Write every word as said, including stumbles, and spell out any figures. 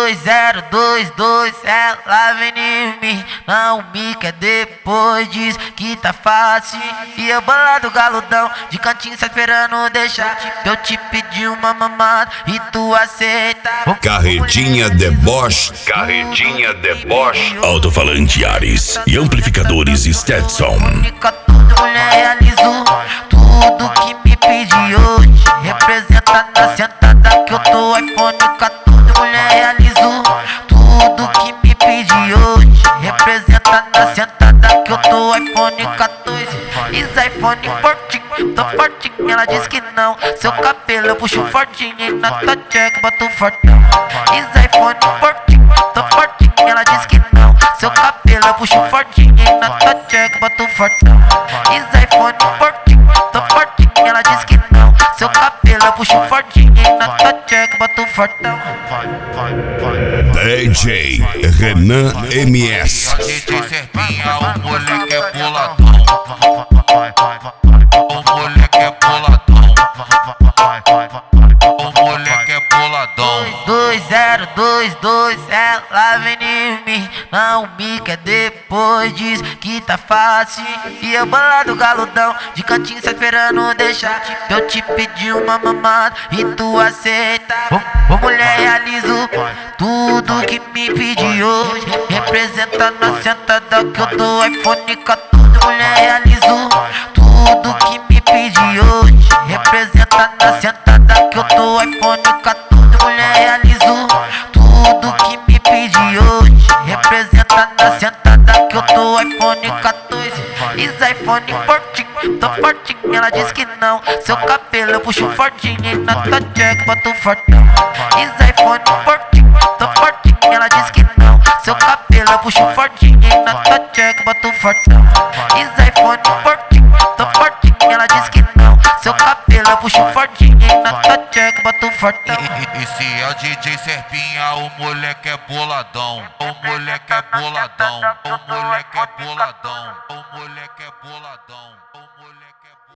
dois zero dois dois, ela vem em mim, não me quer depois, diz que tá fácil. E eu bolado galudão, de cantinho só esperando deixar. Eu te pedi uma mamada e tu aceita. Carretinha de Bosch, carretinha de Bosch. Alto-falante Ares e amplificadores Stetson. Mulher realizou tudo que me pedi hoje. Representa na sentada que eu tô iPhone quatorze. Mulher realizou tudo que me pedi hoje. Representa na sentada que eu tô iPhone quatorze. Is iPhone fortinho, tô fortinho. Ela diz que não. Seu cabelo eu puxo fortinho e na tua check boto fortão. Is iPhone fortinho, tô fortinho. Ela diz que não. Seu cabelo eu puxo fortinho e na tua check boto fortão. Is iPhone fortinho, tô fortinho. Ela diz que não. Seu cabelo eu puxo fortinho e na tua check boto fortão. D J Renan M S. D J Serpinha, o moleque é boladão. O moleque é boladão. O moleque é boladão. dois zero dois dois, ela vem em mim, não me quer depois, diz que tá fácil. E eu bolado galudão, de cantinho só esperando deixar. Eu te pedi uma mamada e tu aceita. Ô, ô mulher realizo tudo que me pedi hoje. Representa na sentada que eu tô iPhone quatorze. Mulher realizo tudo que me pedi hoje. Representa na sentada que eu tô iPhone quatorze. Mulher realizou tudo que me pedi hoje. Representa na sentada que eu tô iPhone quatorze. Is iPhone fortinho, tô fortinho. Ela diz que não. Seu cabelo eu puxo fortinho e na tua check boto fortão. Is iPhone fortinho, tô fortinho. Ela diz que não. Seu cabelo eu puxo fortinho e na tua check boto fortão. Is iPhone fortinho, tô fortinho. Ela diz que não. Seu cabelo eu puxo fortinho e na tua check boto fortão. Esse é o D J Serpinha, o moleque é boladão. O moleque é boladão. O moleque é boladão. O moleque é boladão.